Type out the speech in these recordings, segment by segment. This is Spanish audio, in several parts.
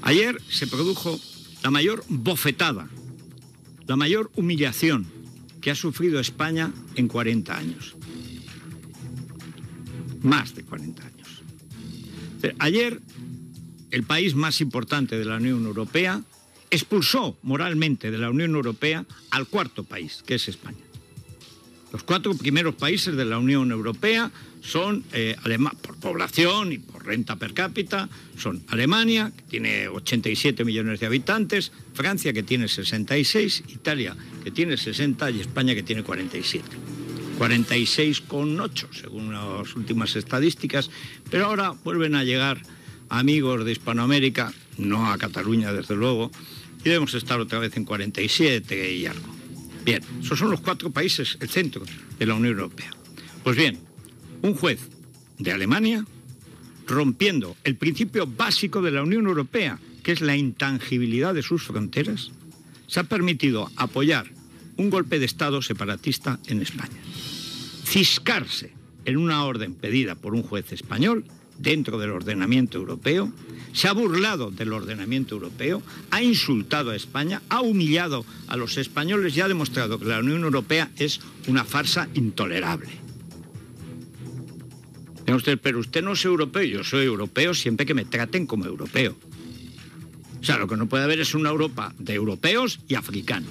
Ayer se produjo la mayor bofetada, la mayor humillación que ha sufrido España en 40 años. Más de 40 años. Ayer, el país más importante de la Unión Europea expulsó moralmente de la Unión Europea al cuarto país, que es España. Los 4 primeros países de la Unión Europea son, por población y por renta per cápita, son Alemania, que tiene 87 millones de habitantes, Francia, que tiene 66, Italia, que tiene 60 y España, que tiene 47. 46,8 según las últimas estadísticas, pero ahora vuelven a llegar amigos de Hispanoamérica, no a Cataluña desde luego, y debemos estar otra vez en 47 y algo. Bien, esos son los 4 países, el centro de la Unión Europea. Pues bien, un juez de Alemania, rompiendo el principio básico de la Unión Europea, que es la intangibilidad de sus fronteras, se ha permitido apoyar un golpe de Estado separatista en España. Ciscarse en una orden pedida por un juez español dentro del ordenamiento europeo, se ha burlado del ordenamiento europeo, ha insultado a España, ha humillado a los españoles y ha demostrado que la Unión Europea es una farsa intolerable. Pero usted no es europeo, yo soy europeo siempre que me traten como europeo. O sea, lo que no puede haber es una Europa de europeos y africanos.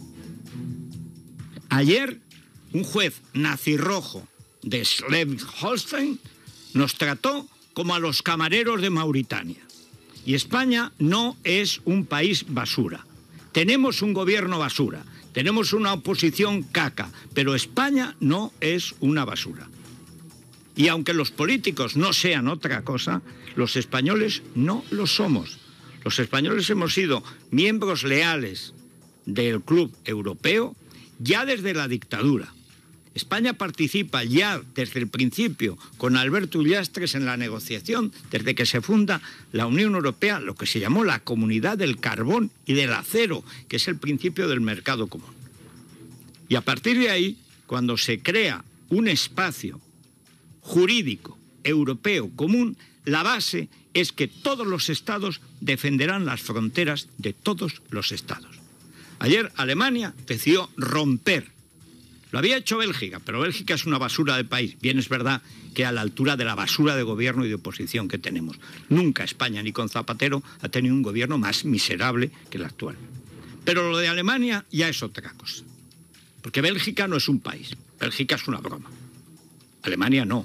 Ayer, un juez nazirrojo de Schleswig-Holstein nos trató como a los camareros de Mauritania. Y España no es un país basura. Tenemos un gobierno basura, tenemos una oposición caca, pero España no es una basura. Y aunque los políticos no sean otra cosa, los españoles no lo somos. Los españoles hemos sido miembros leales del Club Europeo ya desde la dictadura. España participa ya desde el principio con Alberto Ullastres en la negociación, desde que se funda la Unión Europea, lo que se llamó la Comunidad del Carbón y del Acero, que es el principio del mercado común. Y a partir de ahí, cuando se crea un espacio jurídico europeo común, la base es que todos los estados defenderán las fronteras de todos los estados. Ayer Alemania decidió romper. Lo había hecho Bélgica, pero Bélgica es una basura de país. Bien es verdad que a la altura de la basura de gobierno y de oposición que tenemos. Nunca España, ni con Zapatero, ha tenido un gobierno más miserable que el actual. Pero lo de Alemania ya es otra cosa. Porque Bélgica no es un país. Bélgica es una broma. Alemania no.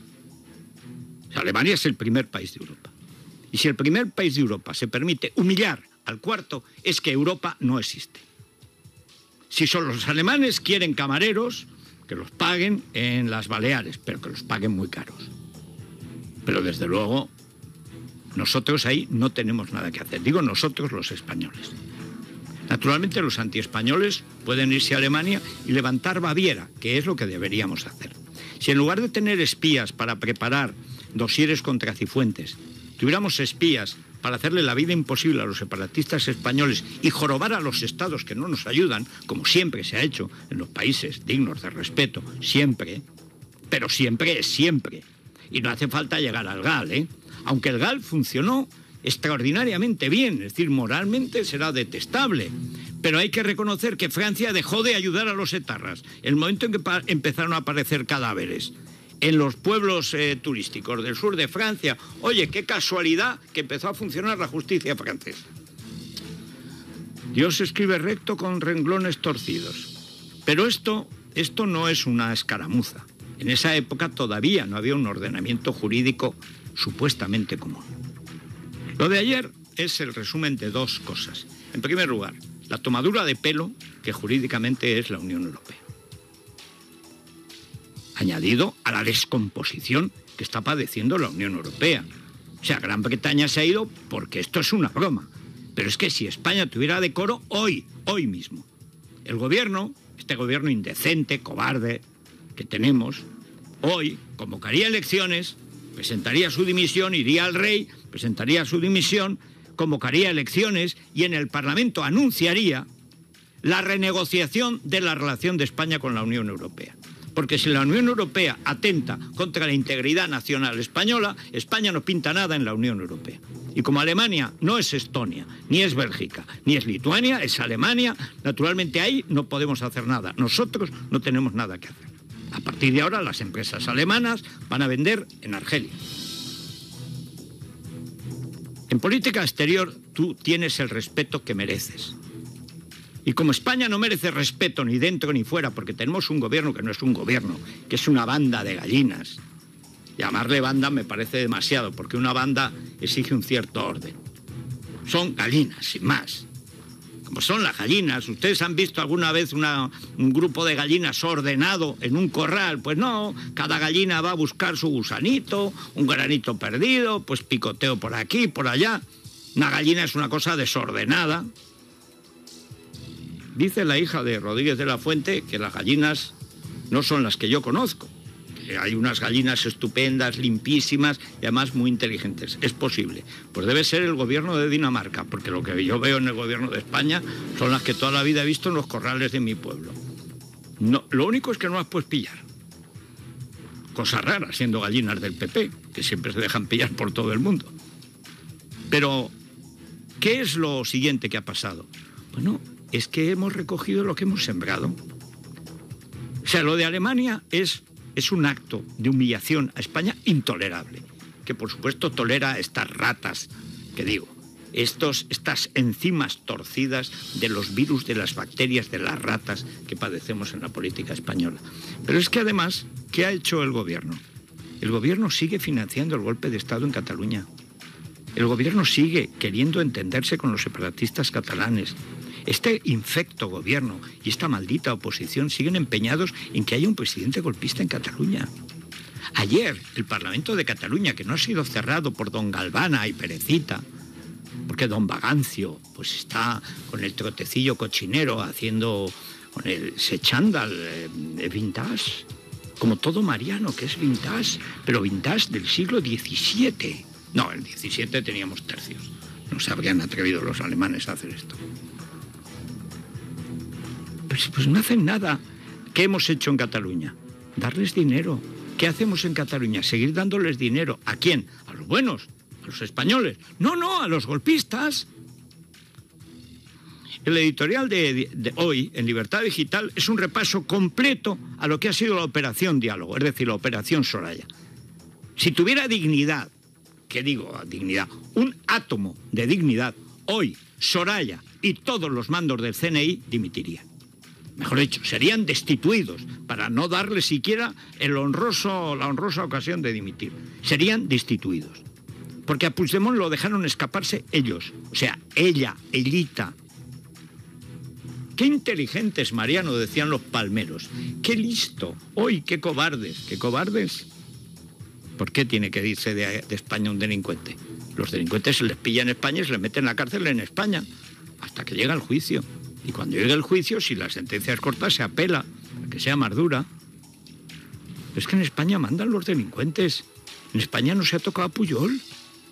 O sea, Alemania es el primer país de Europa. Y si el primer país de Europa se permite humillar al cuarto, es que Europa no existe. Si son los alemanes quieren camareros, que los paguen en las Baleares, pero que los paguen muy caros. Pero desde luego, nosotros ahí no tenemos nada que hacer. Digo nosotros los españoles. Naturalmente los antiespañoles pueden irse a Alemania y levantar Baviera, que es lo que deberíamos hacer. Si en lugar de tener espías para preparar dosieres contra Cifuentes, tuviéramos espías para hacerle la vida imposible a los separatistas españoles y jorobar a los estados que no nos ayudan, como siempre se ha hecho en los países dignos de respeto, siempre, pero siempre es siempre. Y no hace falta llegar al GAL, ¿eh? Aunque el GAL funcionó extraordinariamente bien, es decir, moralmente será detestable, pero hay que reconocer que Francia dejó de ayudar a los etarras el momento en que empezaron a aparecer cadáveres en los pueblos turísticos del sur de Francia. Oye, qué casualidad que empezó a funcionar la justicia francesa. Dios escribe recto con renglones torcidos. Pero esto no es una escaramuza. En esa época todavía no había un ordenamiento jurídico supuestamente común. Lo de ayer es el resumen de 2 cosas. En primer lugar, la tomadura de pelo que jurídicamente es la Unión Europea, añadido a la descomposición que está padeciendo la Unión Europea. O sea, Gran Bretaña se ha ido porque esto es una broma. Pero es que si España tuviera decoro, hoy mismo, el gobierno, este gobierno indecente, cobarde que tenemos, hoy convocaría elecciones, presentaría su dimisión, iría al rey, presentaría su dimisión, convocaría elecciones y en el Parlamento anunciaría la renegociación de la relación de España con la Unión Europea. Porque si la Unión Europea atenta contra la integridad nacional española, España no pinta nada en la Unión Europea. Y como Alemania no es Estonia, ni es Bélgica, ni es Lituania, es Alemania, naturalmente ahí no podemos hacer nada. Nosotros no tenemos nada que hacer. A partir de ahora las empresas alemanas van a vender en Argelia. En política exterior tú tienes el respeto que mereces. Y como España no merece respeto ni dentro ni fuera, porque tenemos un gobierno que no es un gobierno, que es una banda de gallinas. Llamarle banda me parece demasiado, porque una banda exige un cierto orden. Son gallinas, sin más. Como son las gallinas. ¿Ustedes han visto alguna vez un grupo de gallinas ordenado en un corral? Pues no, cada gallina va a buscar su gusanito, un granito perdido, pues picoteo por aquí, por allá. Una gallina es una cosa desordenada. Dice la hija de Rodríguez de la Fuente que las gallinas no son las que yo conozco. Que hay unas gallinas estupendas, limpísimas y además muy inteligentes. Es posible. Pues debe ser el gobierno de Dinamarca, porque lo que yo veo en el gobierno de España son las que toda la vida he visto en los corrales de mi pueblo. No, lo único es que no las puedes pillar. Cosa rara, siendo gallinas del PP, que siempre se dejan pillar por todo el mundo. Pero, ¿qué es lo siguiente que ha pasado? Bueno, es que hemos recogido lo que hemos sembrado. O sea, lo de Alemania es un acto de humillación a España intolerable, que por supuesto tolera estas ratas, que digo, estas enzimas torcidas de los virus, de las bacterias, de las ratas que padecemos en la política española. Pero es que además, ¿qué ha hecho el gobierno? El gobierno sigue financiando el golpe de Estado en Cataluña. El gobierno sigue queriendo entenderse con los separatistas catalanes. Este infecto gobierno y esta maldita oposición siguen empeñados en que haya un presidente golpista en Cataluña. Ayer, el Parlamento de Cataluña, que no ha sido cerrado por don Galvana y Perecita, porque don Bagancio pues está con el trotecillo cochinero haciendo con el sechándal vintage, como todo Mariano, que es vintage, pero vintage del siglo XVII. No, el XVII teníamos tercios. No se habrían atrevido los alemanes a hacer esto. Pues no hacen nada. ¿Qué hemos hecho en Cataluña? Darles dinero. ¿Qué hacemos en Cataluña? Seguir dándoles dinero. ¿A quién? ¿A los buenos? ¿A los españoles? No, a los golpistas. El editorial de hoy, en Libertad Digital, es un repaso completo a lo que ha sido la Operación Diálogo, es decir, la Operación Soraya. Si tuviera dignidad, ¿qué digo dignidad? Un átomo de dignidad, hoy Soraya y todos los mandos del CNI dimitirían. Mejor dicho, serían destituidos para no darle siquiera la honrosa ocasión de dimitir. Serían destituidos. Porque a Puigdemont lo dejaron escaparse ellos. O sea, ellita. Qué inteligentes, Mariano, decían los palmeros. Qué listo. Hoy, qué cobardes. ¿Qué cobardes? ¿Por qué tiene que irse de España un delincuente? Los delincuentes se les pilla en España y se les meten en la cárcel en España hasta que llega el juicio. Y cuando llegue el juicio, si la sentencia es corta, se apela a que sea más dura. Es que en España mandan los delincuentes. En España no se ha tocado a Pujol.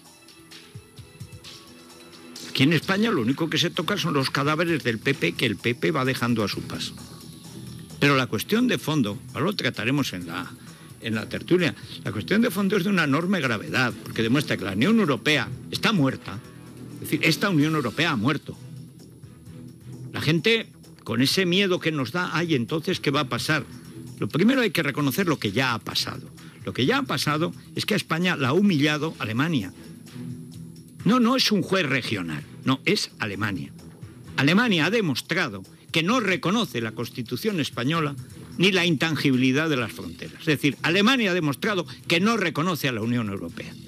Aquí en España lo único que se toca son los cadáveres del PP que el PP va dejando a su paso. Pero la cuestión de fondo, ahora lo trataremos en la tertulia, la cuestión de fondo es de una enorme gravedad, porque demuestra que la Unión Europea está muerta. Es decir, esta Unión Europea ha muerto. La gente, con ese miedo que nos da, ay, entonces, ¿qué va a pasar? Lo primero hay que reconocer lo que ya ha pasado. Lo que ya ha pasado es que a España la ha humillado Alemania. No es un juez regional, no, es Alemania. Alemania ha demostrado que no reconoce la Constitución española ni la intangibilidad de las fronteras. Es decir, Alemania ha demostrado que no reconoce a la Unión Europea.